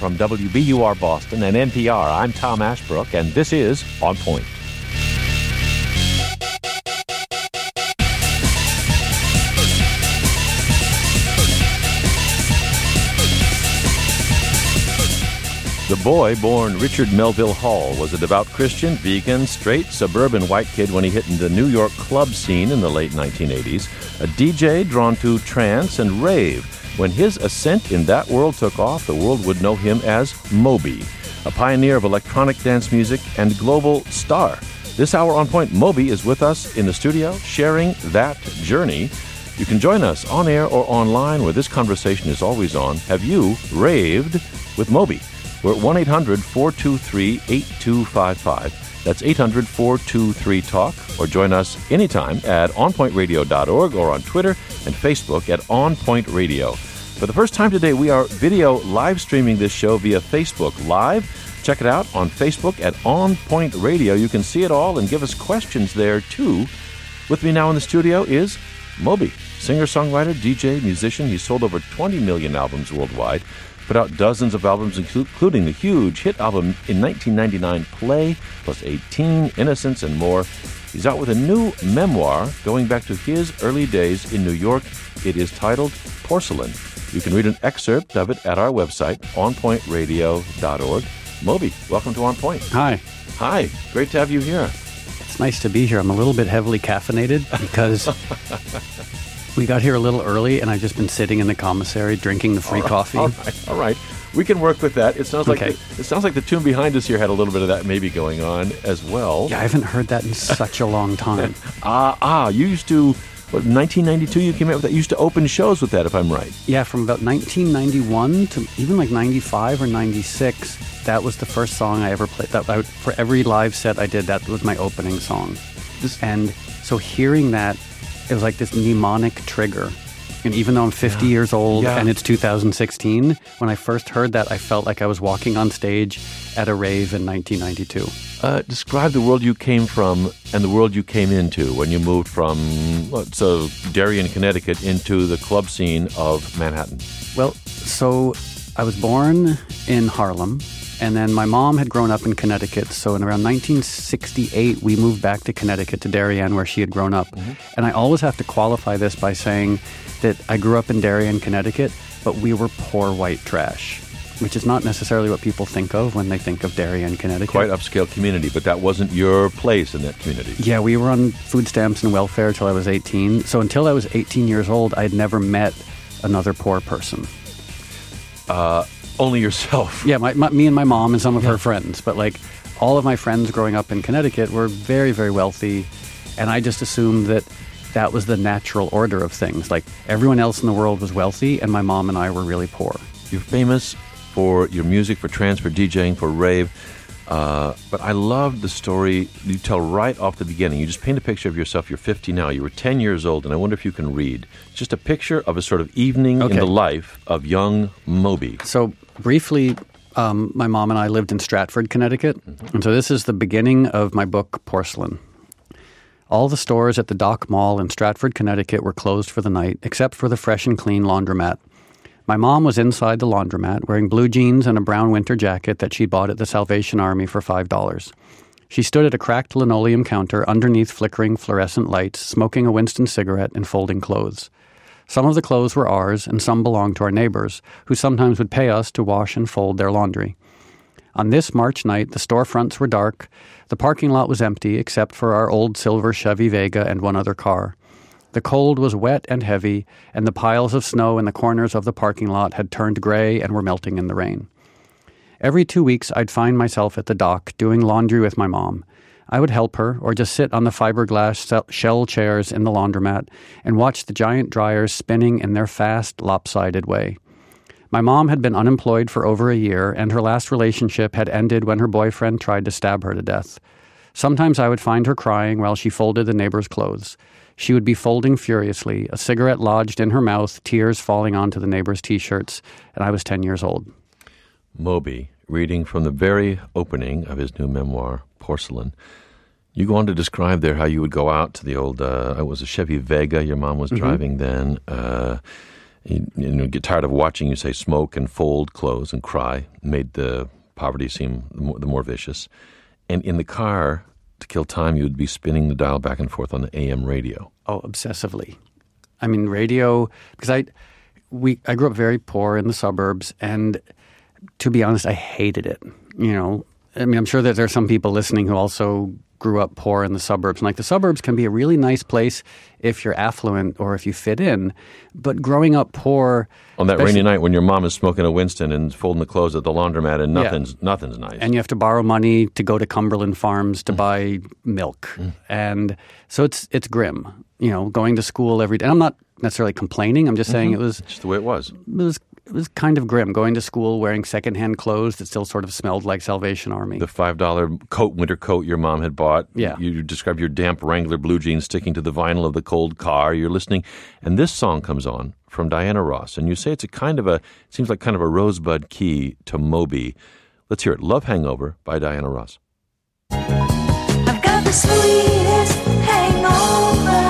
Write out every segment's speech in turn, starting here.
From WBUR Boston and NPR, I'm Tom Ashbrook, and this is On Point. The boy born Richard Melville Hall was a devout Christian, vegan, straight, suburban white kid when he hit the New York club scene in the late 1980s, a DJ drawn to trance and rave. When his ascent in that world took off, the world would know him as Moby, a pioneer of electronic dance music and global star. This hour on Point, Moby is with us in the studio, sharing that journey. You can join us on air or online, where this conversation is always on. Have you raved with Moby? We're at 1-800-423-8255. That's 800-423-TALK. Or join us anytime at onpointradio.org or on Twitter and Facebook at On Point Radio. For the first time today, we are video live streaming this show via Facebook Live. Check it out on Facebook at On Point Radio. You can see it all and give us questions there, too. With me now in the studio is Moby, singer-songwriter, DJ, musician. He's sold over 20 million albums worldwide. Put out dozens of albums, including the huge hit album in 1999, Play, plus 18, Innocence, and more. He's out with a new memoir going back to his early days in New York. It is titled Porcelain. You can read an excerpt of it at our website, onpointradio.org. Moby, welcome to On Point. Hi. Hi. Great to have you here. It's nice to be here. I'm a little bit heavily caffeinated because we got here a little early, and I've just been sitting in the commissary drinking the free coffee. All right. We can work with that. It sounds like the tune behind us here had a little bit of that maybe going on as well. Yeah, I haven't heard that in such a long time. You used to, 1992 you came out with that? You used to open shows with that, if I'm right. Yeah, from about 1991 to even like 95 or 96, that was the first song I ever played. For every live set I did, that was my opening song. And so hearing that, it was like this mnemonic trigger. And even though I'm 50 years old and it's 2016, when I first heard that, I felt like I was walking on stage at a rave in 1992. Describe the world you came from and the world you came into when you moved from Darien, Connecticut, into the club scene of Manhattan. Well, so I was born in Harlem, and then my mom had grown up in Connecticut. So in around 1968, we moved back to Connecticut, to Darien, where she had grown up. Mm-hmm. And I always have to qualify this by saying that I grew up in Darien, Connecticut, but we were poor white trash, which is not necessarily what people think of when they think of Darien, Connecticut. Quite upscale community, but that wasn't your place in that community. Yeah, we were on food stamps and welfare until I was 18. So until I was 18 years old, I had never met another poor person. Only yourself. Yeah, me and my mom and some of her friends. But like all of my friends growing up in Connecticut were very, very wealthy. And I just assumed that was the natural order of things. Like everyone else in the world was wealthy and my mom and I were really poor. You're famous for your music, for trance, for DJing, for rave. But I love the story you tell right off the beginning. You just paint a picture of yourself. You're 50 now. You were 10 years old, and I wonder if you can read. It's just a picture of a sort of evening in the life of young Moby. So briefly, my mom and I lived in Stratford, Connecticut. Mm-hmm. And so this is the beginning of my book, Porcelain. All the stores at the Dock Mall in Stratford, Connecticut were closed for the night, except for the Fresh and Clean laundromat. My mom was inside the laundromat wearing blue jeans and a brown winter jacket that she bought at the Salvation Army for $5. She stood at a cracked linoleum counter underneath flickering fluorescent lights, smoking a Winston cigarette and folding clothes. Some of the clothes were ours and some belonged to our neighbors, who sometimes would pay us to wash and fold their laundry. On this March night, the storefronts were dark. The parking lot was empty except for our old silver Chevy Vega and one other car. The cold was wet and heavy, and the piles of snow in the corners of the parking lot had turned gray and were melting in the rain. Every 2 weeks, I'd find myself at the dock doing laundry with my mom. I would help her, or just sit on the fiberglass shell chairs in the laundromat and watch the giant dryers spinning in their fast, lopsided way. My mom had been unemployed for over a year, and her last relationship had ended when her boyfriend tried to stab her to death. Sometimes I would find her crying while she folded the neighbor's clothes. She would be folding furiously, a cigarette lodged in her mouth, tears falling onto the neighbor's T-shirts, and I was 10 years old. Moby, reading from the very opening of his new memoir, Porcelain. You go on to describe there how you would go out to the old, it was a Chevy Vega your mom was driving then, You get tired of watching you say smoke and fold clothes and cry, made the poverty seem the more vicious. And in the car, to kill time, you would be spinning the dial back and forth on the AM radio. Oh, obsessively. I mean, radio, because I grew up very poor in the suburbs, and to be honest, I hated it. You know, I mean, I'm sure that there are some people listening who also grew up poor in the suburbs. And like, the suburbs can be a really nice place if you're affluent or if you fit in. But growing up poor... On that rainy night when your mom is smoking a Winston and folding the clothes at the laundromat and nothing's nice. And you have to borrow money to go to Cumberland Farms to buy milk. And so it's grim, you know, going to school every day. And I'm not necessarily complaining. I'm just saying it was... Just the way it was. It was kind of grim, going to school wearing secondhand clothes that still sort of smelled like Salvation Army. The $5 winter coat your mom had bought. Yeah. You described your damp Wrangler blue jeans sticking to the vinyl of the cold car. You're listening, and this song comes on from Diana Ross, and you say it's seems like kind of a rosebud key to Moby. Let's hear it. Love Hangover by Diana Ross. I've got the sweetest hangover.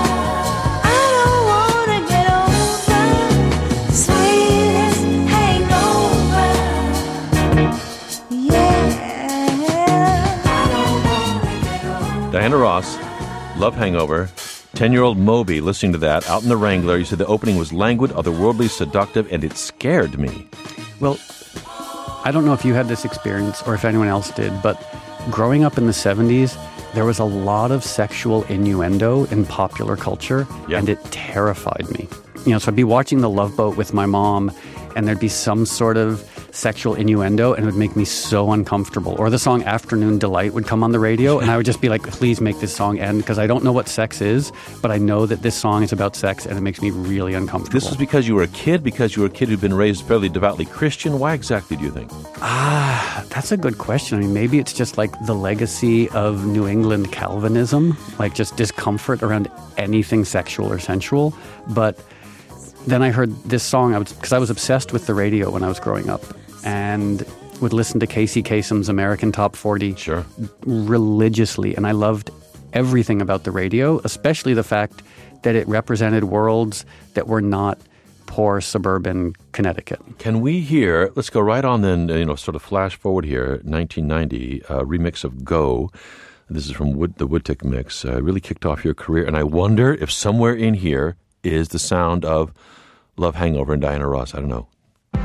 Diana Ross, Love Hangover, 10-year-old Moby listening to that out in the Wrangler. You said the opening was languid, otherworldly, seductive, and it scared me. Well, I don't know if you had this experience or if anyone else did, but growing up in the 70s, there was a lot of sexual innuendo in popular culture, and it terrified me. You know, so I'd be watching The Love Boat with my mom, and there'd be some sort of sexual innuendo, and it would make me so uncomfortable. Or the song Afternoon Delight would come on the radio, and I would just be like, please make this song end, because I don't know what sex is, but I know that this song is about sex, and it makes me really uncomfortable. This was because you were a kid who'd been raised fairly devoutly Christian? Why exactly do you think? That's a good question. I mean, maybe it's just like the legacy of New England Calvinism, like just discomfort around anything sexual or sensual. But then I heard this song, because I was obsessed with the radio when I was growing up, and would listen to Casey Kasem's American Top 40 religiously. And I loved everything about the radio, especially the fact that it represented worlds that were not poor suburban Connecticut. Can we hear, let's go right on then, sort of flash forward here, 1990, remix of Go. This is from the Woodtick mix. Really kicked off your career. And I wonder if somewhere in here is the sound of Love Hangover and Diana Ross. I don't know.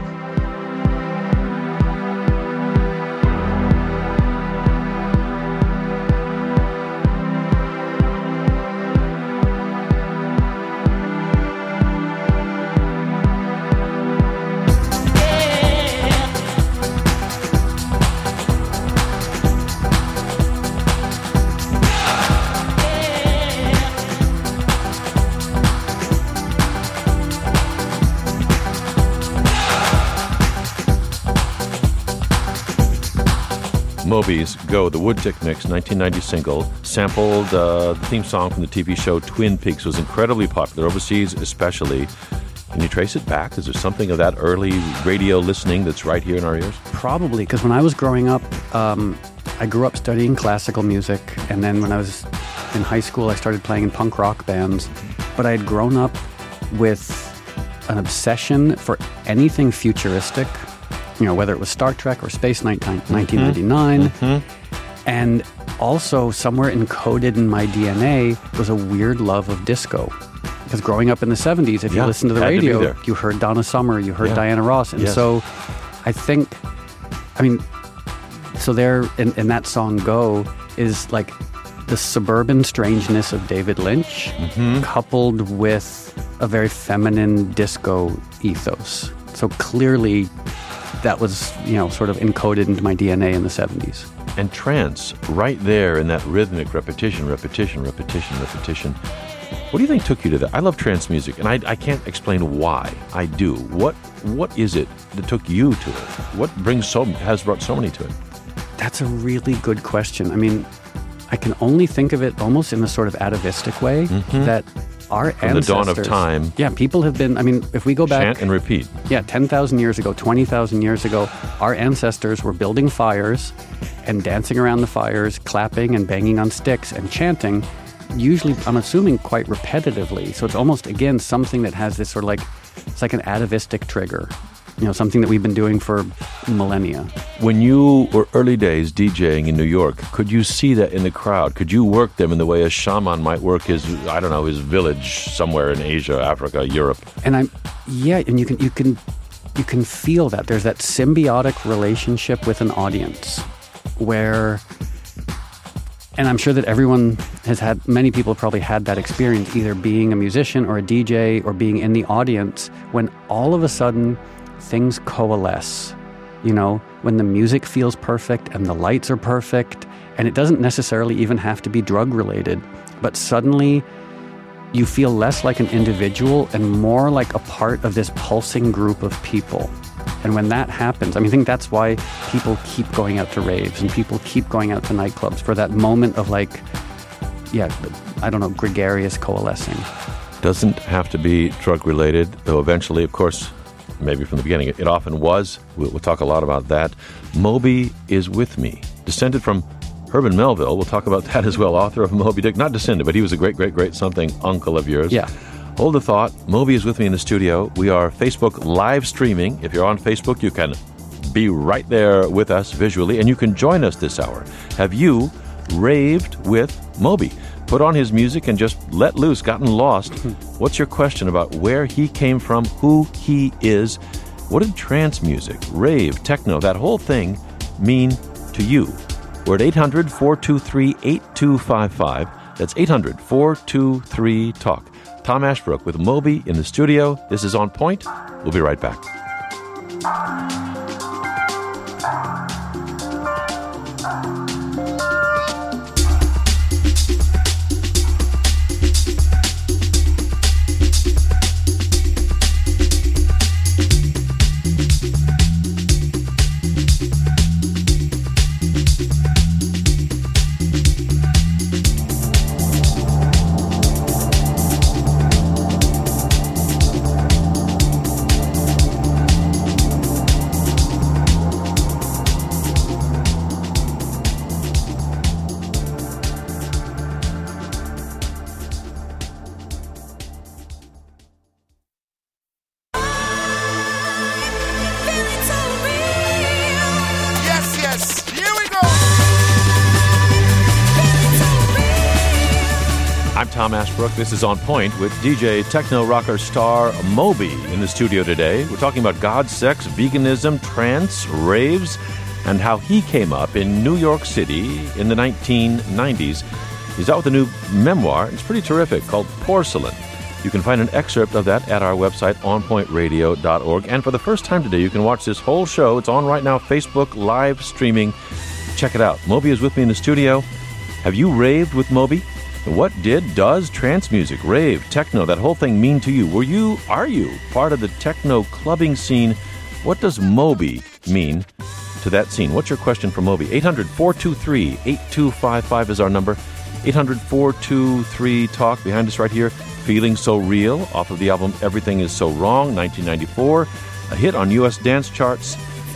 Moby's Go, the Woodtick mix, 1990 single, sampled the theme song from the TV show Twin Peaks. Was incredibly popular overseas, especially. Can you trace it back? Is there something of that early radio listening that's right here in our ears? Probably, because when I was growing up, I grew up studying classical music, and then when I was in high school, I started playing in punk rock bands. But I had grown up with an obsession for anything futuristic, whether it was Star Trek or Space 1999. And also, somewhere encoded in my DNA was a weird love of disco. Because growing up in the 70s, if you listened to the radio, you heard Donna Summer, you heard Diana Ross. And so I think, so there in that song Go is like the suburban strangeness of David Lynch coupled with a very feminine disco ethos. So clearly that was, sort of encoded into my DNA in the 70s. And trance, right there in that rhythmic repetition. What do you think took you to that? I love trance music, and I can't explain why I do. What is it that took you to it? What has brought so many to it? That's a really good question. I can only think of it almost in a sort of atavistic way that our From ancestors... the dawn of time. Yeah, people have been... if we go back... Chant and repeat. Yeah, 10,000 years ago, 20,000 years ago, our ancestors were building fires and dancing around the fires, clapping and banging on sticks and chanting, usually, I'm assuming, quite repetitively. So it's almost, again, something that has this sort of like It's like an atavistic trigger, something that we've been doing for millennia. When you were early days DJing in New York, could you see that in the crowd? Could you work them in the way a shaman might work his village somewhere in Asia, Africa, Europe? And you can feel that. There's that symbiotic relationship with an audience where, and I'm sure that many people have probably had that experience, either being a musician or a DJ or being in the audience, when all of a sudden things coalesce, when the music feels perfect and the lights are perfect, and it doesn't necessarily even have to be drug related, but suddenly you feel less like an individual and more like a part of this pulsing group of people. And when that happens, I think that's why people keep going out to raves and people keep going out to nightclubs, for that moment of gregarious coalescing. Doesn't have to be drug related, though eventually, of course, maybe from the beginning, it often was. We'll talk a lot about that. Moby is with me, descended from Herman Melville. We'll talk about that as well, author of Moby Dick. Not descended, but he was a great, great, great something uncle of yours. Yeah. Hold the thought. Moby is with me in the studio. We are Facebook live streaming. If you're on Facebook, you can be right there with us visually, and you can join us this hour. Have you raved with Moby? Put on his music and just let loose, gotten lost. What's your question about where he came from, who he is? What did trance music, rave, techno, that whole thing mean to you? We're at 800-423-8255. That's 800-423-TALK. Tom Ashbrook with Moby in the studio. This is On Point. We'll be right back. Tom Ashbrook. This is On Point with DJ techno rocker star Moby in the studio today. We're talking about God, sex, veganism, trance, raves, and how he came up in New York City in the 1990s. He's out with a new memoir. It's pretty terrific, called Porcelain. You can find an excerpt of that at our website, onpointradio.org. And for the first time today, you can watch this whole show. It's on right now, Facebook live streaming. Check it out. Moby is with me in the studio. Have you raved with Moby? What does trance music, rave, techno, that whole thing mean to you? Are you part of the techno clubbing scene? What does Moby mean to that scene? What's your question for Moby? 800-423-8255 is our number. 800-423-TALK. Behind us right here, Feeling So Real, off of the album Everything Is So Wrong, 1994. A hit on U.S. dance charts.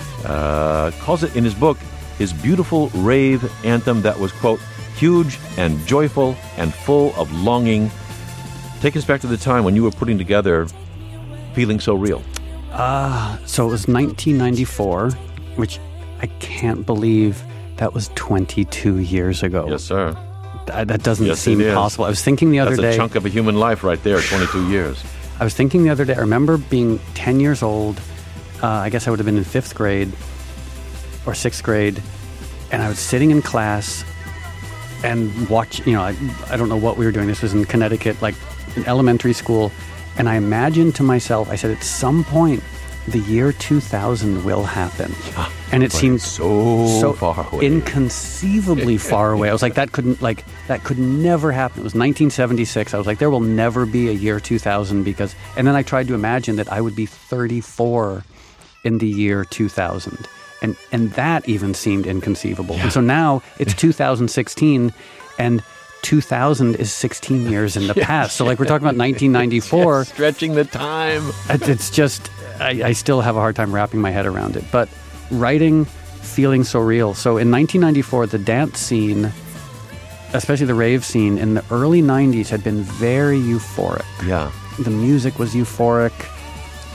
Calls it in his book, his beautiful rave anthem that was, quote, huge and joyful and full of longing. Take us back to the time when you were putting together Feeling So Real. So it was 1994, which I can't believe that was 22 years ago. Yes, sir. That doesn't seem possible. I was thinking the other day. That's a chunk of a human life right there, 22 years. I was thinking the other day, I remember being 10 years old. I guess I would have been in 5th grade or 6th grade. And I was sitting in class and watch, I don't know what we were doing. This was in Connecticut, like in elementary school. And I imagined to myself, I said, at some point, the year 2000 will happen. Yeah, and it seemed so far away. Inconceivably far away. I was like, that could never happen. It was 1976. I was like, there will never be a year 2000 because, and then I tried to imagine that I would be 34 in the year 2000. And that even seemed inconceivable. Yeah. And so now it's 2016 and 2000 is 16 years in the past. So like we're talking about 1994. Yes, stretching the time. It's just, I still have a hard time wrapping my head around it. But writing Feeling So Real. So in 1994, the dance scene, especially the rave scene, in the early 90s had been very euphoric. Yeah. The music was euphoric.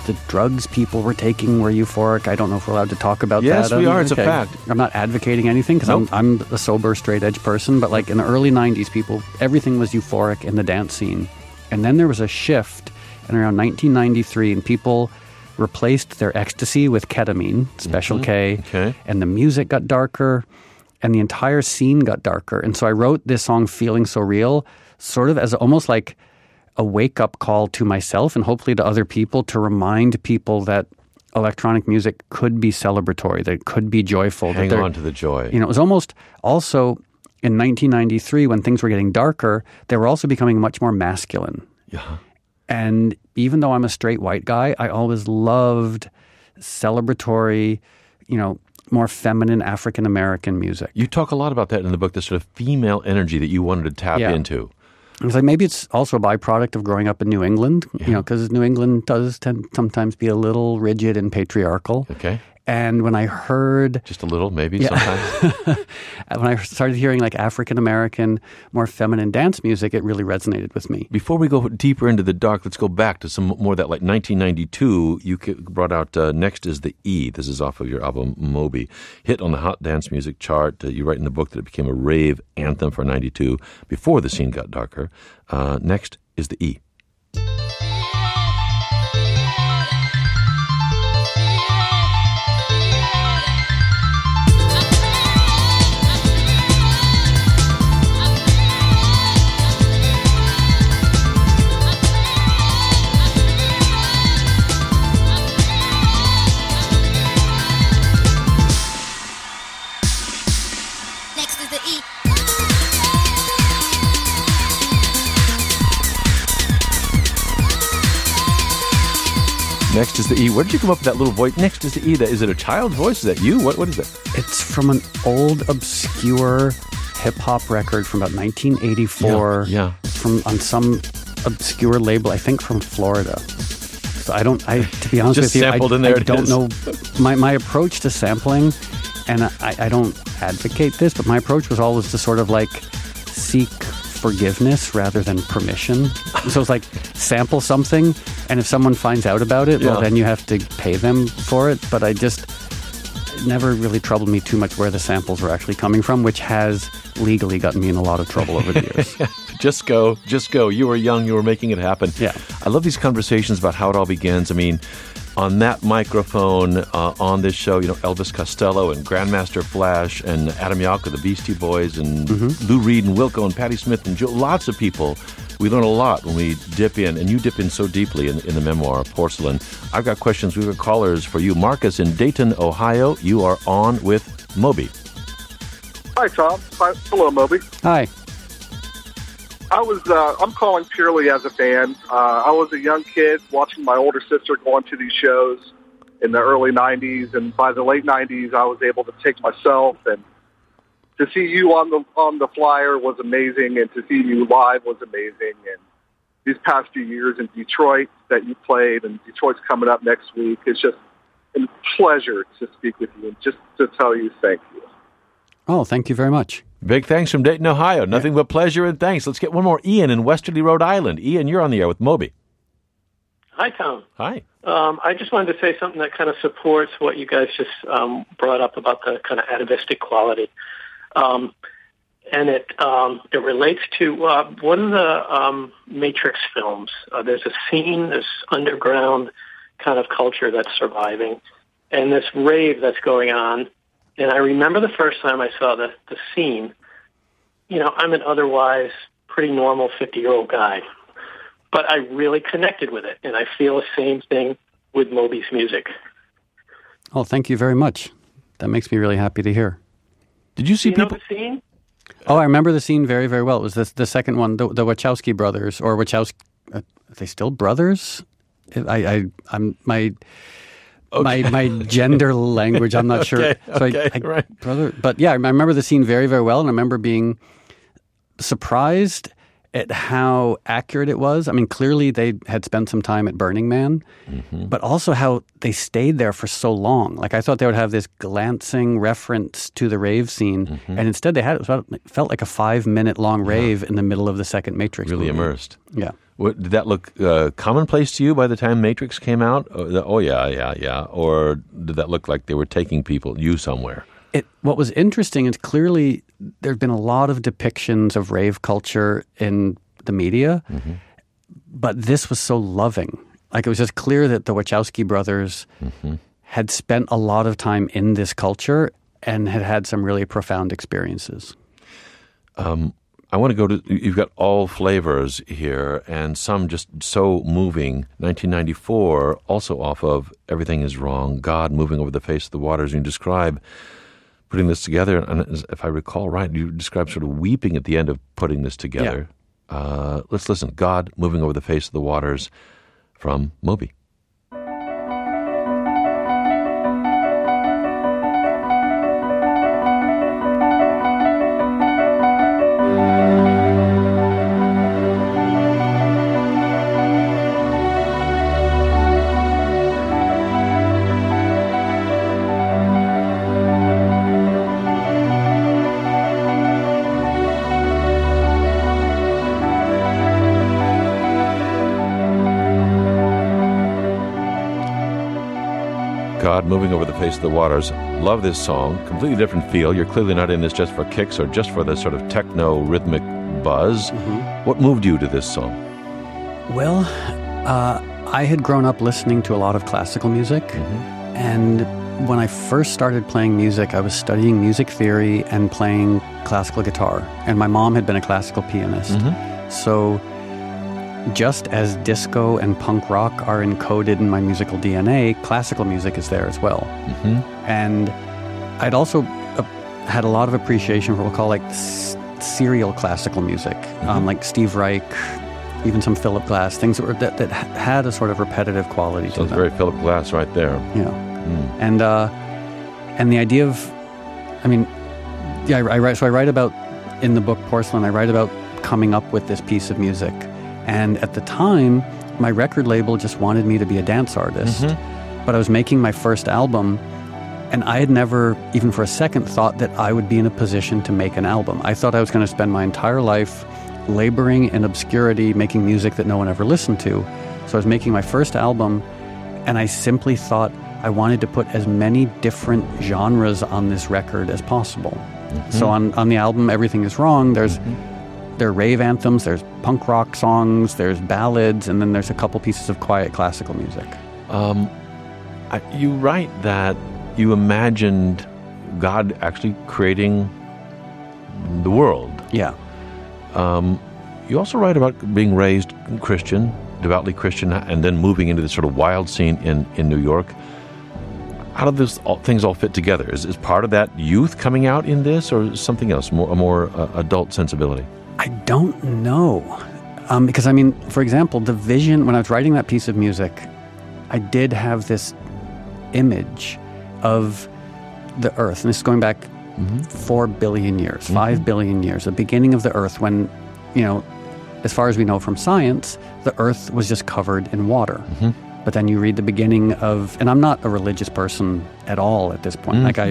the drugs people were taking were euphoric. I don't know if we're allowed to talk about that. Yes, we are. It's a fact. I'm not advocating anything because Nope. I'm a sober, straight-edge person. But like in the early 90s, everything was euphoric in the dance scene. And then there was a shift in around 1993, and people replaced their ecstasy with ketamine, Special K, Okay. and the music got darker, and the entire scene got darker. And so I wrote this song, Feeling So Real, sort of as almost like a wake-up call to myself and hopefully to other people to remind people that electronic music could be celebratory, that it could be joyful. Hang that on to the joy. You know, it was almost also in 1993 when things were getting darker, they were also becoming much more masculine. Yeah. And even though I'm a straight white guy, I always loved celebratory, you know, more feminine African-American music. You talk a lot about that in the book, this sort of female energy that you wanted to tap Yeah. into. It's like maybe it's also a byproduct of growing up in New England, you know, because New England does tend sometimes be a little rigid and patriarchal. Okay. And when I heard, Just a little, maybe, sometimes. when I started hearing like African-American, more feminine dance music, it really resonated with me. Before we go deeper into the dark, let's go back to some more of that, like 1992, you brought out Next is the E. This is off of your album, Moby. Hit on the Hot Dance Music chart. You write in the book that it became a rave anthem for 92 before the scene got darker. Next is the E. Next is the E. Next is the E. Where did you come up with that little voice? Next is the E. Is it a child's voice? Is that you? What is it? It's from an old, obscure hip-hop record from about 1984. Yeah. On some obscure label, I think from Florida. So to be honest Just with you, sampled in there I it don't is. know. My approach to sampling, and I don't advocate this, but my approach was always to sort of like seek forgiveness rather than permission. So it's like sample something, and if someone finds out about it, well, Yeah. then you have to pay them for it. But it never really troubled me too much where the samples were actually coming from, which has legally gotten me in a lot of trouble over the years. Just go. You were young. You were making it happen. Yeah. I love these conversations about how it all begins. I mean, on that microphone, on this show, you know, Elvis Costello and Grandmaster Flash and Adam Yauch of the Beastie Boys and Lou Reed and Wilco and Patti Smith and Joe, lots of people. We learn a lot when we dip in, and you dip in so deeply in the memoir, Porcelain. I've got questions. We've got callers for you. Marcus in Dayton, Ohio. You are on with Moby. Hi, Tom. Hi. Hello, Moby. Hi. I'm calling purely as a fan. I was a young kid watching my older sister going to these shows in the early 90s, and by the late 90s, I was able to take myself, and to see you on the flyer was amazing, and to see you live was amazing. And these past few years in Detroit that you played, and Detroit's coming up next week, it's just a pleasure to speak with you and just to tell you thank you. Oh, thank you very much. Big thanks from Dayton, Ohio. Nothing but pleasure and thanks. Let's get one more. Ian in Westerly, Rhode Island. Ian, you're on the air with Moby. Hi, Tom. Hi. I just wanted to say something that kind of supports what you guys just brought up about the kind of atavistic quality. And it relates to one of the Matrix films. There's a scene, this underground kind of culture that's surviving, and this rave that's going on. And I remember the first time I saw the scene, you know, I'm an otherwise pretty normal 50-year-old guy, but I really connected with it, and I feel the same thing with Moby's music. Oh, thank you very much. That makes me really happy to hear. Did you see You know people? the scene? Oh, I remember the scene very, very well. It was the second one, the Wachowski brothers, or Wachowski. Are they still brothers? I'm my gender language. I'm not sure. Okay, right. Brother, but yeah, I remember the scene very, very well, and I remember being surprised at how accurate it was. I mean, clearly they had spent some time at Burning Man, but also how they stayed there for so long. Like I thought they would have this glancing reference to the rave scene, and instead they had it felt like a 5-minute long rave in the middle of the second Matrix Really movie. immersed. Yeah. Did that look commonplace to you by the time Matrix came out? Oh, yeah. Or did that look like they were taking you somewhere? What was interesting is clearly there have been a lot of depictions of rave culture in the media, but this was so loving. Like, it was just clear that the Wachowski brothers had spent a lot of time in this culture and had had some really profound experiences. I want to go to, you've got all flavors here, and some just so moving. 1994, also off of Everything Is Wrong, God Moving Over the Face of the Waters. You describe putting this together, and if I recall right, you describe sort of weeping at the end of putting this together. Yeah. Let's listen. God Moving Over the Face of the Waters from Moby. God Moving Over the Face of the Waters. Love this song. Completely different feel. You're clearly not in this just for kicks or just for the sort of techno rhythmic buzz. What moved you to this song? Well, I had grown up listening to a lot of classical music, and when I first started playing music, I was studying music theory and playing classical guitar, and my mom had been a classical pianist. So just as disco and punk rock are encoded in my musical DNA, classical music is there as well. And I'd also had a lot of appreciation for what we'll call like serial classical music, like Steve Reich, even some Philip Glass, things that had a sort of repetitive quality to them. Sounds very Philip Glass right there. Yeah. And the idea of, I mean, yeah, I write about, in the book Porcelain, I write about coming up with this piece of music. And at the time, my record label just wanted me to be a dance artist. But I was making my first album, and I had never, even for a second, thought that I would be in a position to make an album. I thought I was going to spend my entire life laboring in obscurity, making music that no one ever listened to. So I was making my first album, and I simply thought I wanted to put as many different genres on this record as possible. So on the album, Everything Is Wrong, there are rave anthems, there's punk rock songs, there's ballads, and then there's a couple pieces of quiet classical music. You write that you imagined God actually creating the world. Yeah. You also write about being raised Christian, devoutly Christian, and then moving into this sort of wild scene in New York. How do things all fit together? Is part of that youth coming out in this, or something else, a more adult sensibility? I don't know. Because, I mean, for example, the vision, when I was writing that piece of music, I did have this image of the Earth. And this is going back 4 billion years, 5 billion years, the beginning of the Earth when, as far as we know from science, the Earth was just covered in water. But then you read the beginning of, and I'm not a religious person at all at this point. Like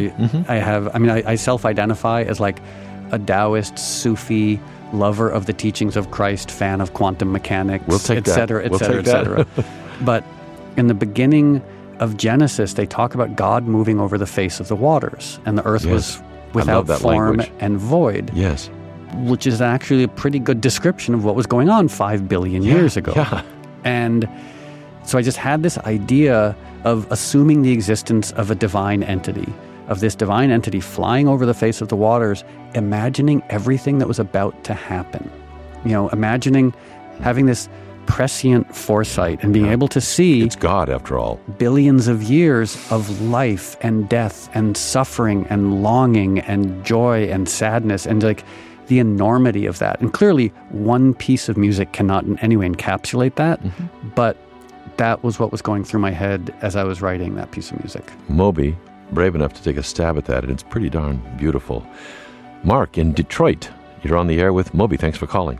I self-identify as like a Taoist, Sufi, lover of the teachings of Christ, fan of quantum mechanics, et cetera. But in the beginning of Genesis, they talk about God moving over the face of the waters, and the earth was without form and void. Yes. Which is actually a pretty good description of what was going on 5 billion years ago. Yeah. And so I just had this idea of assuming the existence of a divine entity, of this divine entity flying over the face of the waters, imagining everything that was about to happen. Imagining having this prescient foresight and being able to see... It's God, after all. ...billions of years of life and death and suffering and longing and joy and sadness and like the enormity of that. And clearly, one piece of music cannot in any way encapsulate that, but that was what was going through my head as I was writing that piece of music. Moby, brave enough to take a stab at that, and it's pretty darn beautiful. Mark in Detroit, you're on the air with Moby. Thanks for calling.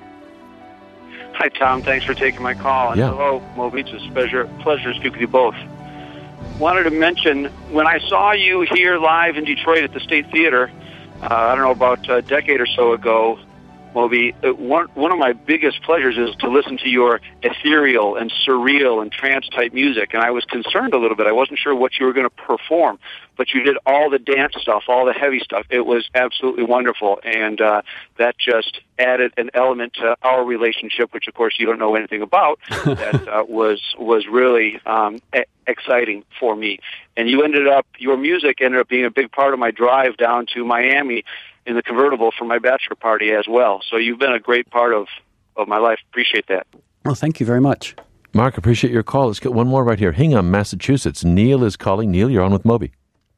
Hi, Tom. Thanks for taking my call. And hello, Moby. It's a pleasure to speak with you both. Wanted to mention, when I saw you here live in Detroit at the State Theater, I don't know, about a decade or so ago, Moby, one of my biggest pleasures is to listen to your ethereal and surreal and trance-type music, and I was concerned a little bit. I wasn't sure what you were going to perform, but you did all the dance stuff, all the heavy stuff. It was absolutely wonderful, and that just added an element to our relationship, which, of course, you don't know anything about, that was really exciting for me. And your music ended up being a big part of my drive down to Miami in the convertible for my bachelor party as well. So you've been a great part of my life. Appreciate that. Well, thank you very much. Mark, appreciate your call. Let's get one more right here. Hingham, Massachusetts. Neil is calling. Neil, you're on with Moby.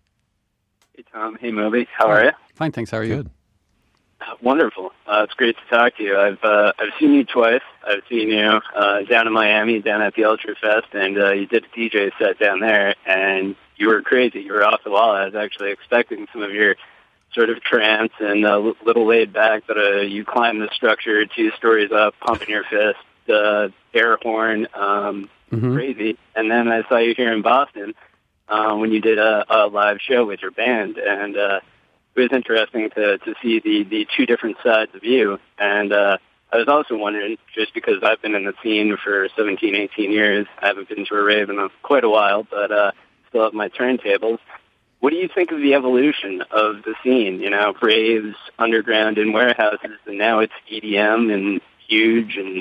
Hey, Tom. Hey, Moby. How are you? Fine, thanks. How are you? Good. Wonderful. It's great to talk to you. I've seen you twice. I've seen you down in Miami, down at the Ultra Fest, and you did a DJ set down there, and you were crazy. You were off the wall. I was actually expecting some of your sort of trance and a little laid back, but you climbed the structure 2 stories up, pumping your fist, air horn, crazy. And then I saw you here in Boston when you did a live show with your band, and it was interesting to see the 2 different sides of you. And I was also wondering, just because I've been in the scene for 17, 18 years, I haven't been to a rave in quite a while, but still have my turntables. What do you think of the evolution of the scene? You know, raves, underground, and warehouses, and now it's EDM and huge and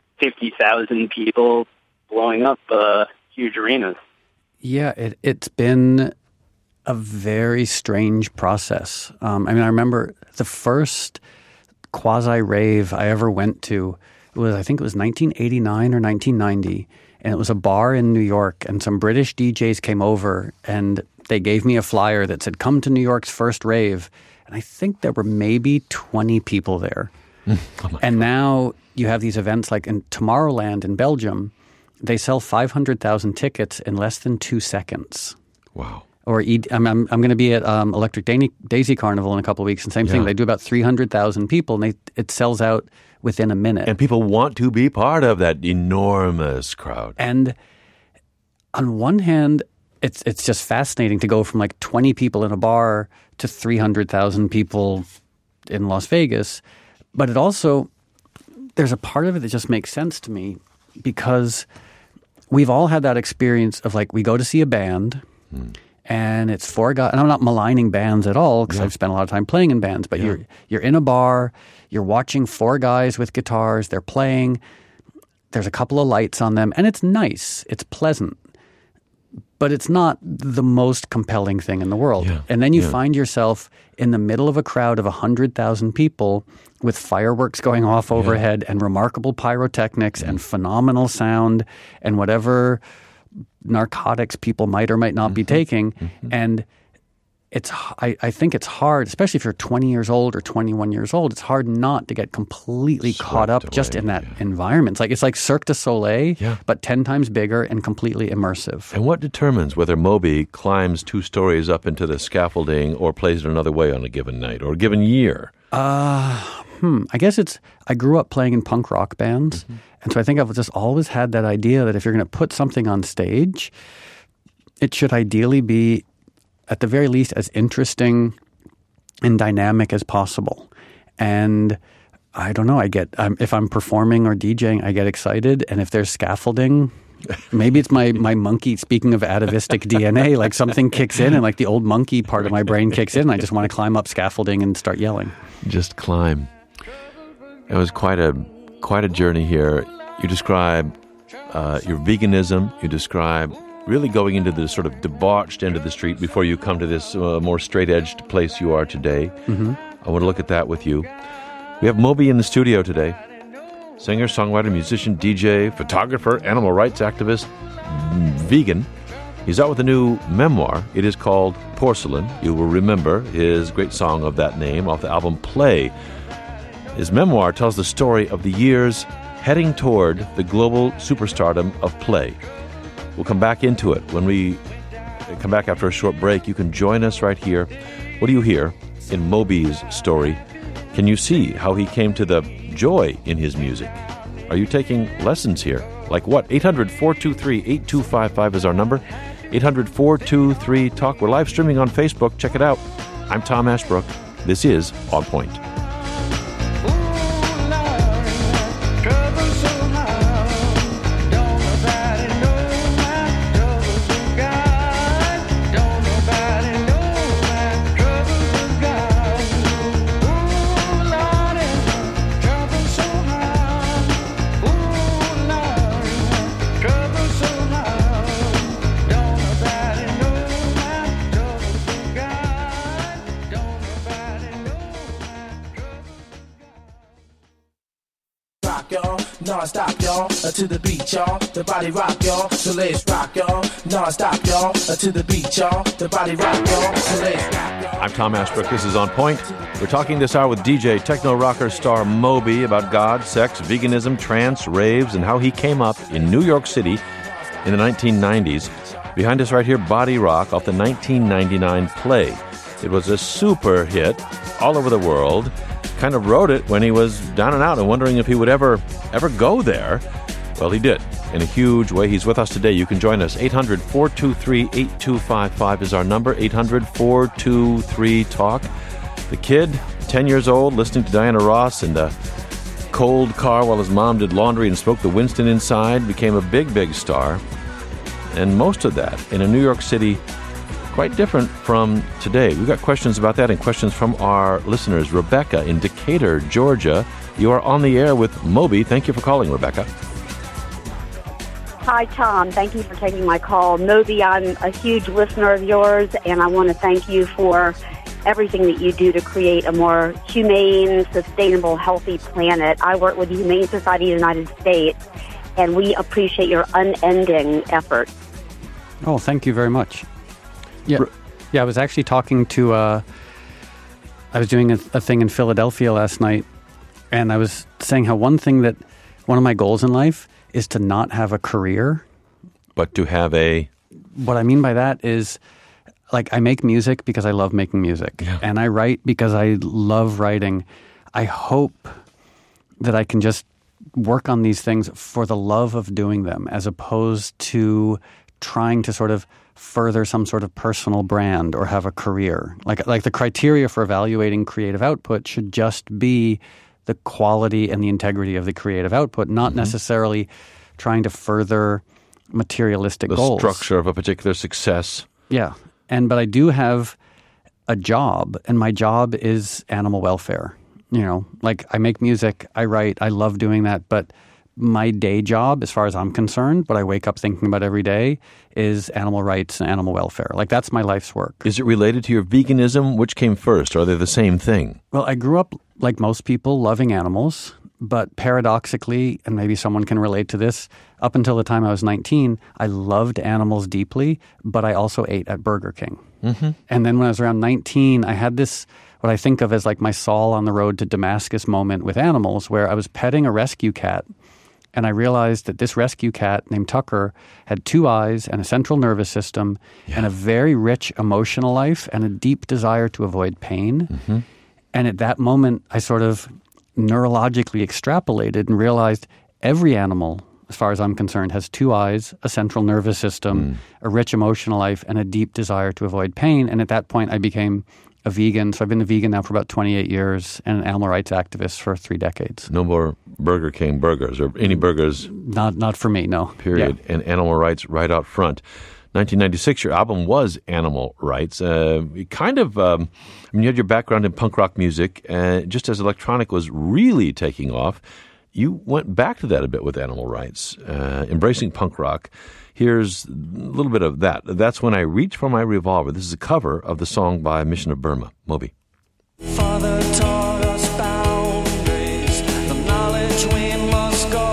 50,000 people blowing up huge arenas. Yeah, it's been a very strange process. I remember the first quasi-rave I ever went to I think it was 1989 or 1990, and it was a bar in New York, and some British DJs came over, and they gave me a flyer that said, "Come to New York's first rave." And I think there were maybe 20 people there. And now you have these events like in Tomorrowland in Belgium. They sell 500,000 tickets in less than 2 seconds. Wow. Or I'm going to be at Electric Daisy Carnival in a couple of weeks, and same thing. They do about 300,000 people, and it sells out within a minute. And people want to be part of that enormous crowd. And on one hand, it's just fascinating to go from like 20 people in a bar to 300,000 people in Las Vegas. But it also, there's a part of it that just makes sense to me, because we've all had that experience of like, we go to see a band and it's 4 guys, and I'm not maligning bands at all because I've spent a lot of time playing in bands, but you're in a bar, you're watching 4 guys with guitars, they're playing, there's a couple of lights on them, and it's nice, it's pleasant. But it's not the most compelling thing in the world. Yeah. And then you find yourself in the middle of a crowd of 100,000 people with fireworks going off overhead and remarkable pyrotechnics and phenomenal sound and whatever narcotics people might or might not be taking. And I think it's hard, especially if you're 20 years old or 21 years old, it's hard not to get completely caught up just in that environment. It's like Cirque du Soleil, but 10 times bigger and completely immersive. And what determines whether Moby climbs 2 stories up into the scaffolding or plays it another way on a given night or a given year? I guess I grew up playing in punk rock bands, and so I think I've just always had that idea that if you're going to put something on stage, it should ideally be at the very least as interesting and dynamic as possible. And I don't know, if I'm performing or DJing, I get excited. And if there's scaffolding, maybe it's my monkey, speaking of atavistic DNA, like something kicks in and like the old monkey part of my brain kicks in and I just want to climb up scaffolding and start yelling. Just climb. It was quite a journey here. You describe your veganism, you describe really going into the sort of debauched end of the street before you come to this more straight-edged place you are today. I want to look at that with you. We have Moby in the studio today. Singer, songwriter, musician, DJ, photographer, animal rights activist, vegan. He's out with a new memoir. It is called Porcelain. You will remember his great song of that name off the album Play. His memoir tells the story of the years heading toward the global superstardom of Play. We'll come back into it. When we come back after a short break, you can join us right here. What do you hear in Moby's story? Can you see how he came to the joy in his music? Are you taking lessons here? Like what? 800-423-8255 is our number. 800-423-TALK. We're live streaming on Facebook. Check it out. I'm Tom Ashbrook. This is On Point. to the beat, y'all. The body rock, y'all. So let's rock, y'all. Non-stop, y'all. To the beat, y'all. The body rock, y'all. So let's rock, y'all. I'm Tom Ashbrook. This is On Point. We're talking this hour with DJ, techno rocker star Moby about God, sex, veganism, trance, raves, and how he came up in New York City in the 1990s. Behind us right here, Body Rock off the 1999 play. It was a super hit all over the world. Kind of wrote it when he was down and out and wondering if he would ever go there. Well, he did in a huge way. He's with us today. You can join us. 800-423-8255 is our number. 800-423-TALK. The kid, 10 years old, listening to Diana Ross in the cold car while his mom did laundry and smoked the Winston inside, became a big, big star. And most of that in a New York City quite different from today. We've got questions about that and questions from our listeners. Rebecca in Decatur, Georgia. You are on the air with Moby. Thank you for calling, Rebecca. Hi, Tom. Thank you for taking my call. Moby, I'm a huge listener of yours, and I want to thank you for everything that you do to create a more humane, sustainable, healthy planet. I work with the Humane Society of the United States, and we appreciate your unending effort. Oh, thank you very much. Yeah, I was actually talking to, I was doing a thing in Philadelphia last night, and I was saying how one of my goals in life is to not have a career. But to have a... What I mean by that is, like, I make music because I love making music, and I write because I love writing. I hope that I can just work on these things for the love of doing them, as opposed to trying to sort of further some sort of personal brand or have a career. Like the criteria for evaluating creative output should just be the quality and the integrity of the creative output, not necessarily trying to further materialistic goals. The structure of a particular success. Yeah. But I do have a job, and my job is animal welfare. You know, like, I make music, I write, I love doing that, but my day job, as far as I'm concerned, what I wake up thinking about every day, is animal rights and animal welfare. Like, that's my life's work. Is it related to your veganism? Which came first? Are they the same thing? Well, I grew up, like most people, loving animals, but paradoxically, and maybe someone can relate to this, up until the time I was 19, I loved animals deeply, but I also ate at Burger King. Mm-hmm. And then when I was around 19, I had this, what I think of as like my Saul on the road to Damascus moment with animals, where I was petting a rescue cat, and I realized that this rescue cat named Tucker had 2 eyes and a central nervous system and a very rich emotional life and a deep desire to avoid pain. Mm-hmm. And at that moment, I sort of neurologically extrapolated and realized every animal, as far as I'm concerned, has 2 eyes, a central nervous system, a rich emotional life, and a deep desire to avoid pain. And at that point, I became a vegan. So I've been a vegan now for about 28 years and an animal rights activist for 3 decades. No more Burger King burgers or any burgers. Not for me, no. Period. Yeah. And animal rights right out front. 1996, your album was Animal Rights. You had your background in punk rock music. Just as electronic was really taking off, you went back to that a bit with Animal Rights, embracing punk rock. Here's a little bit of that. That's When I Reach for My Revolver. This is a cover of the song by Mission of Burma. Moby. Father taught us boundaries, the knowledge we must go.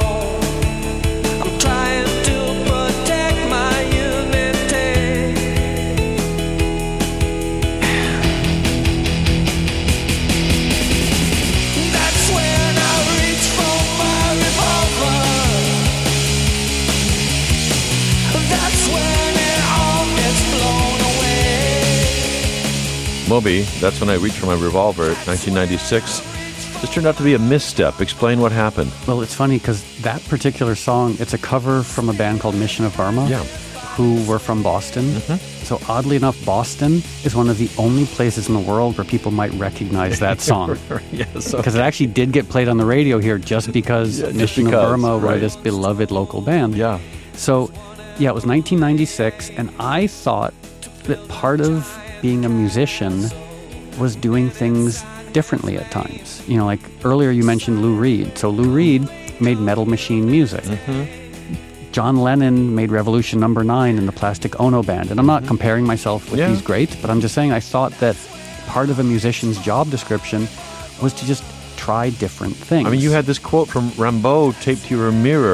I'm trying to protect my unity. That's when I reach for my revolver. That's when it all gets blown away. Moby, That's When I Reach for My Revolver, 1996. This turned out to be a misstep. Explain what happened. Well, it's funny because that particular song, it's a cover from a band called Mission of Burma, who were from Boston. Mm-hmm. So oddly enough, Boston is one of the only places in the world where people might recognize that song. Yes, because it actually did get played on the radio here just because Mission of Burma were this beloved local band. Yeah. So, it was 1996, and I thought that part of being a musician was doing things differently at times. You know, like earlier you mentioned Lou Reed. So Lou Reed made Metal Machine music. Mm-hmm. John Lennon made Revolution No. 9 in the Plastic Ono Band. And I'm not comparing myself with these greats, but I'm just saying I thought that part of a musician's job description was to just try different things. I mean, you had this quote from Rimbaud taped to your mirror.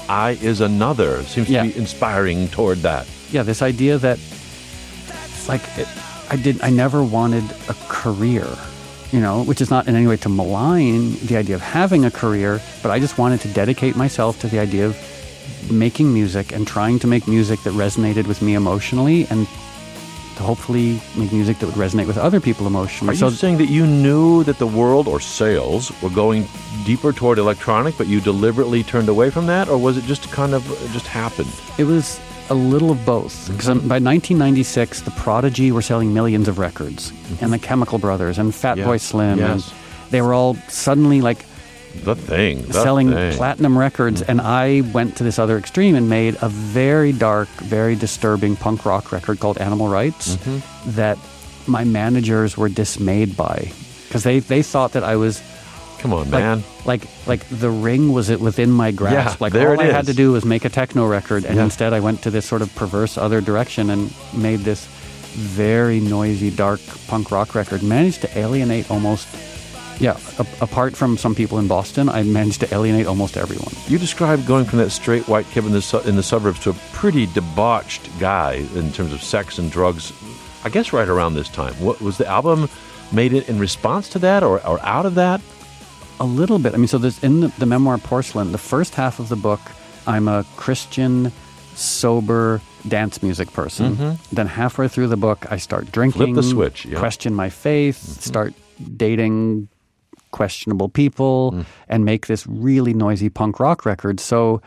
I is another. Seems to Yeah. be inspiring toward that. Yeah, this idea that, like, I never wanted a career, which is not in any way to malign the idea of having a career, but I just wanted to dedicate myself to the idea of making music and trying to make music that resonated with me emotionally, and to hopefully make music that would resonate with other people emotionally. Are you saying that you knew that the world or sales were going deeper toward electronic, but you deliberately turned away from that, or was it just kind of just happened? It was a little of both. Because by 1996, the Prodigy were selling millions of records, and the Chemical Brothers, and Fatboy Slim, and they were all suddenly like selling platinum records, and I went to this other extreme and made a very dark, very disturbing punk rock record called Animal Rights that my managers were dismayed by, because they thought that I was... Come on, man. Like the ring was within my grasp. Yeah, like there all it I had is. to do was make a techno record, and instead I went to this sort of perverse other direction and made this very noisy, dark punk rock record. Managed to alienate almost... apart from some people in Boston, I managed to alienate almost everyone. You described going from that straight white kid in the suburbs to a pretty debauched guy in terms of sex and drugs, I guess right around this time. What was the album made it in response to that or out of that? A little bit. I mean, so there's in the memoir Porcelain, the first half of the book, I'm a Christian, sober dance music person. Then halfway through the book, I start drinking. Flip the switch. Question my faith, start dating questionable people, and make this really noisy punk rock record. So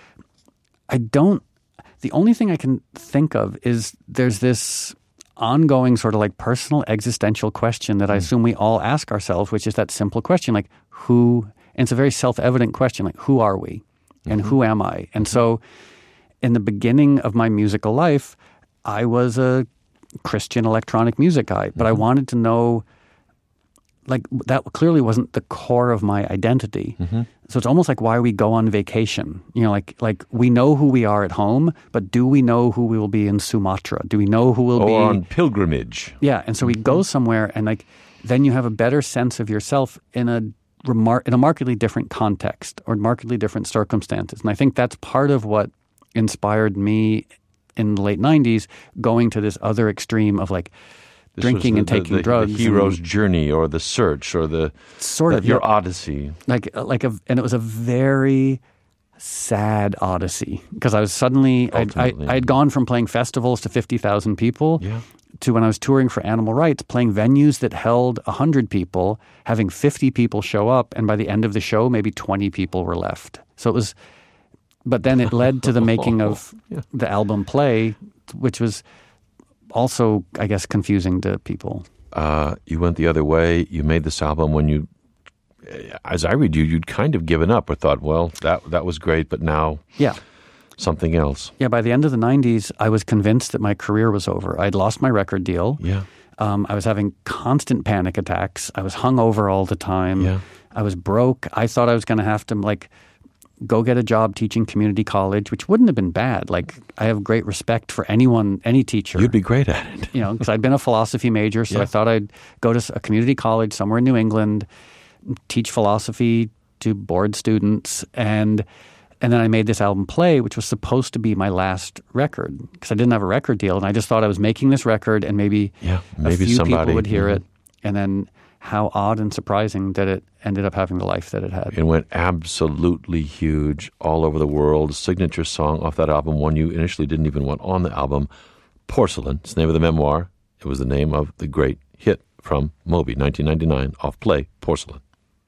the only thing I can think of is there's this ongoing sort of like personal existential question that I assume we all ask ourselves, which is that simple question, like who, and it's a very self-evident question, like who are we and who am I? And so in the beginning of my musical life, I was a Christian electronic music guy, but I wanted to know, like, that clearly wasn't the core of my identity. So it's almost like why we go on vacation. Like we know who we are at home, but do we know who we will be in Sumatra? Do we know who we'll be on pilgrimage? Yeah, and so we go somewhere, and like then you have a better sense of yourself in a markedly different context or markedly different circumstances. And I think that's part of what inspired me in the late 90s, going to this other extreme of like drinking and taking drugs. The hero's journey or the search or the sort of your odyssey. And it was a very sad odyssey, because I was suddenly I had gone from playing festivals to 50,000 people to, when I was touring for Animal Rights, playing venues that held 100 people, having 50 people show up, and by the end of the show maybe 20 people were left. So it was, but then it led to the making of the album Play, which was also, I guess, confusing to people. You went the other way. You made this album when you, as I read you'd kind of given up or thought, well, that was great, but now something else. Yeah, by the end of the 90s, I was convinced that my career was over. I'd lost my record deal. Yeah. I was having constant panic attacks. I was hungover all the time. Yeah. I was broke. I thought I was going to have to, go get a job teaching community college, which wouldn't have been bad. Like, I have great respect for any teacher. You'd be great at it. Because I'd been a philosophy major, so I thought I'd go to a community college somewhere in New England, teach philosophy to bored students, and then I made this album Play, which was supposed to be my last record, because I didn't have a record deal, and I just thought I was making this record, and maybe a few people would hear it, and then how odd and surprising that it ended up having the life that it had. It went absolutely huge all over the world. Signature song off that album, one you initially didn't even want on the album, Porcelain. It's the name of the memoir. It was the name of the great hit from Moby, 1999, off Play, Porcelain.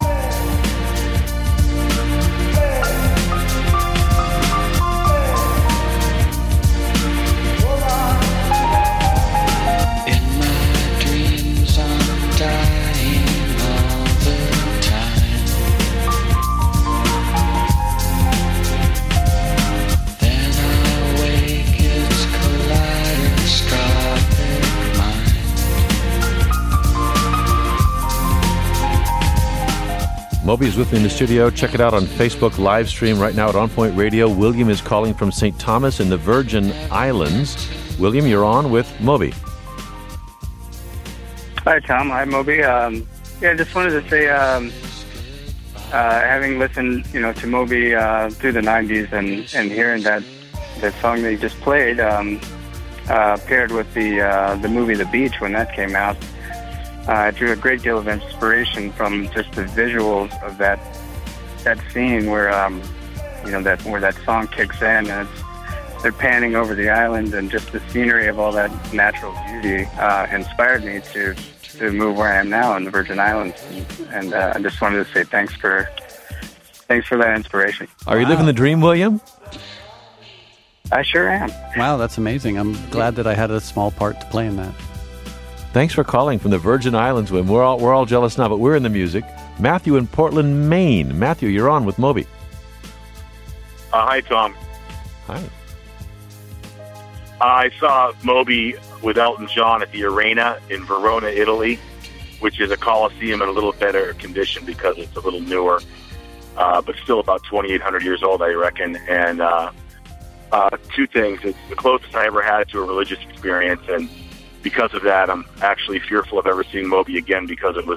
Moby is with me in the studio. Check it out on Facebook live stream right now at On Point Radio. William is calling from St. Thomas in the Virgin Islands. William, you're on with Moby. Hi, Tom. Hi, Moby. Just wanted to say having listened, to Moby through the 90s and hearing that song that you just played, paired with the movie The Beach when that came out, I drew a great deal of inspiration from just the visuals of that scene where where that song kicks in, and they're panning over the island, and just the scenery of all that natural beauty inspired me to move where I am now in the Virgin Islands, and I just wanted to say thanks for that inspiration. Are you living the dream, William? I sure am. Wow, that's amazing. I'm glad that I had a small part to play in that. Thanks for calling from the Virgin Islands. When we're all jealous now, but we're in the music. Matthew in Portland, Maine. Matthew, you're on with Moby. Hi, Tom. Hi. I saw Moby with Elton John at the Arena in Verona, Italy, which is a Coliseum in a little better condition because it's a little newer, but still about 2,800 years old, I reckon. And two things. It's the closest I ever had to a religious experience, and because of that, I'm actually fearful of ever seeing Moby again because it was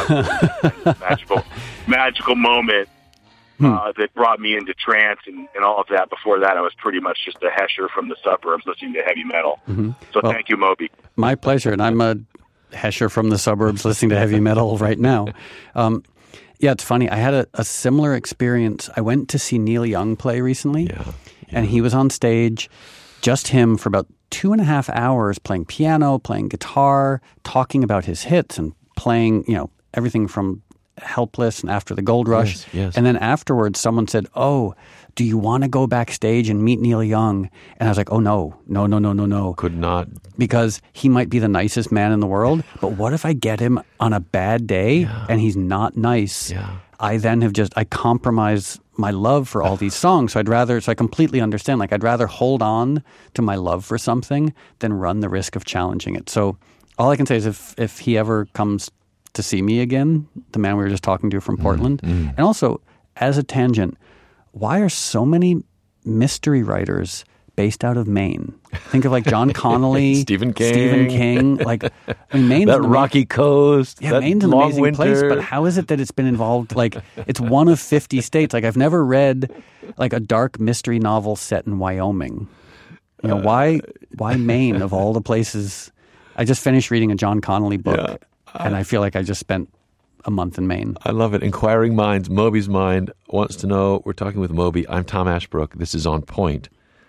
a magical moment that brought me into trance and all of that. Before that, I was pretty much just a hesher from the suburbs listening to heavy metal. Mm-hmm. So thank you, Moby. My pleasure, and I'm a hesher from the suburbs listening to heavy metal right now. Yeah, it's funny. I had a similar experience. I went to see Neil Young play recently, and he was on stage, just him, for about 2.5 hours playing piano, playing guitar, talking about his hits and playing, everything from Helpless and After the Gold Rush. Yes. And then afterwards, someone said, "Oh, do you want to go backstage and meet Neil Young?" And I was like, "Oh, no. Could not. Because he might be the nicest man in the world, but what if I get him on a bad day and he's not nice? Yeah. I then I compromise my love for all these songs. So I completely understand. I'd rather hold on to my love for something than run the risk of challenging it. So all I can say is if he ever comes to see me again, the man we were just talking to from Portland, and also, as a tangent, why are so many mystery writers based out of Maine? Think of John Connolly, Stephen King. Maine's that rocky coast. Yeah, that Maine's an long amazing winter. place, but how is it that it's been involved? It's one of 50 states. I've never read a dark mystery novel set in Wyoming. Why Maine of all the places? I just finished reading a John Connolly book, and I feel like I just spent a month in Maine. I love it. Inquiring Minds, Moby's Mind wants to know. We're talking with Moby. I'm Tom Ashbrook. This is On Point.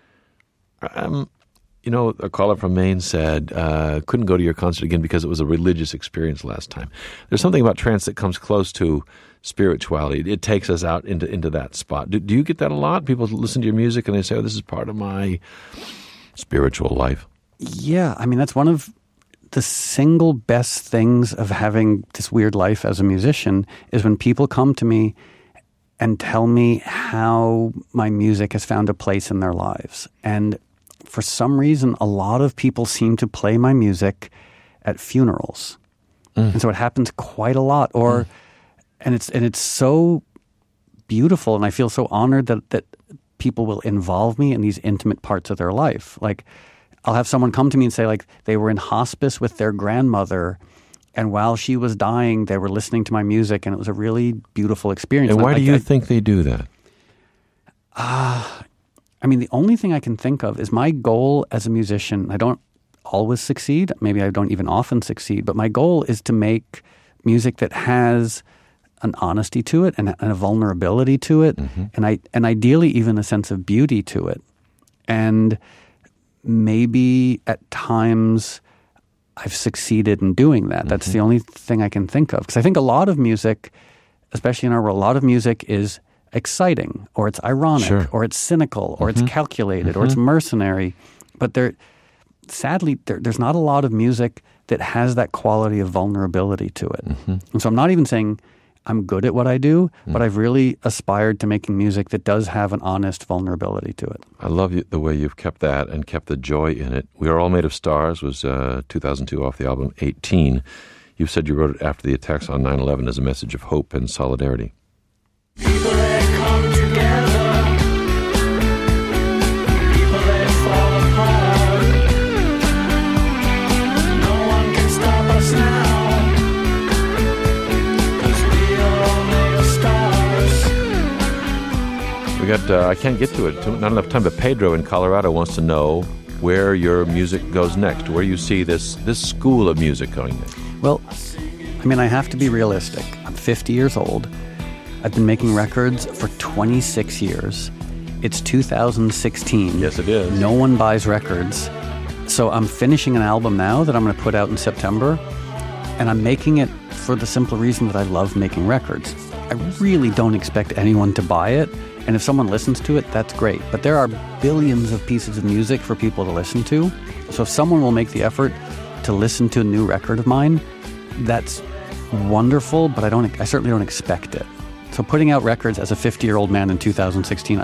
A caller from Maine said, couldn't go to your concert again because it was a religious experience last time. There's something about trance that comes close to spirituality. It takes us out into that spot. Do you get that a lot? People listen to your music and they say, "Oh, this is part of my spiritual life." Yeah, that's one of the single best things of having this weird life as a musician is when people come to me and tell me how my music has found a place in their lives. And for some reason, a lot of people seem to play my music at funerals. And so it happens quite a lot. And it's so beautiful, and I feel so honored that people will involve me in these intimate parts of their life. I'll have someone come to me and say they were in hospice with their grandmother, and while she was dying, they were listening to my music, and it was a really beautiful experience. And why do you think they do that? The only thing I can think of is my goal as a musician. I don't always succeed. Maybe I don't even often succeed, but my goal is to make music that has an honesty to it and a vulnerability to it, and ideally even a sense of beauty to it. And maybe at times I've succeeded in doing that. That's the only thing I can think of. Because I think a lot of music, especially in our world, a lot of music is exciting, or it's ironic, or it's cynical, or it's calculated, or it's mercenary. But sadly, there's not a lot of music that has that quality of vulnerability to it. And so I'm not even saying I'm good at what I do, but I've really aspired to making music that does have an honest vulnerability to it. I love the way you've kept that and kept the joy in it. We Are All Made of Stars was 2002 off the album 18. You said you wrote it after the attacks on 9/11 as a message of hope and solidarity. People that come together, people that fall apart. No one can stop us now, 'cause we are all made of stars. I can't get to it. Not enough time, but Pedro in Colorado wants to know where your music goes next, where you see this school of music going next. Well, I mean, I have to be realistic. I'm 50 years old. I've been making records for 26 years. It's 2016. Yes, it is. No one buys records. So I'm finishing an album now that I'm going to put out in September, and I'm making it for the simple reason that I love making records. I really don't expect anyone to buy it, and if someone listens to it, that's great. But there are billions of pieces of music for people to listen to. So if someone will make the effort to listen to a new record of mine, that's wonderful, but I certainly don't expect it. So putting out records as a 50-year-old man in 2016,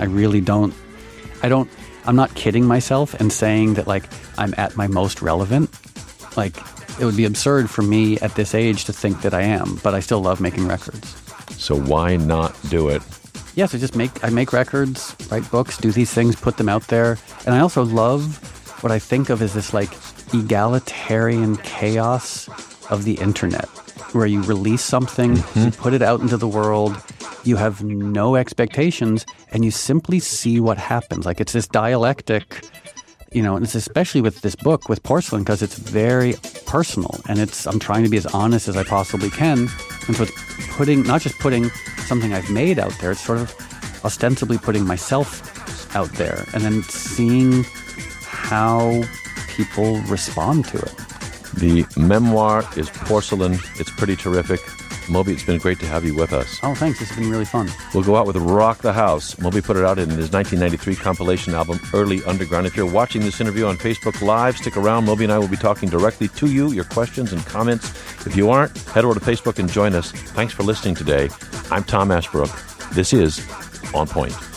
I'm not kidding myself and saying that, like, I'm at my most relevant. Like, it would be absurd for me at this age to think that I am, but I still love making records. So why not do it? Yes, I make records, write books, do these things, put them out there. And I also love what I think of as this, like, egalitarian chaos of the internet, where you release something, you put it out into the world, you have no expectations, and you simply see what happens. Like, it's this dialectic, and it's especially with this book, with Porcelain, because it's very personal, and I'm trying to be as honest as I possibly can. And so it's not just putting something I've made out there, it's sort of ostensibly putting myself out there, and then seeing how people respond to it. The memoir is Porcelain. It's pretty terrific. Moby, it's been great to have you with us. Oh, thanks. It's been really fun. We'll go out with Rock the House. Moby put it out in his 1993 compilation album, Early Underground. If you're watching this interview on Facebook Live, stick around. Moby and I will be talking directly to you, your questions and comments. If you aren't, head over to Facebook and join us. Thanks for listening today. I'm Tom Ashbrook. This is On Point.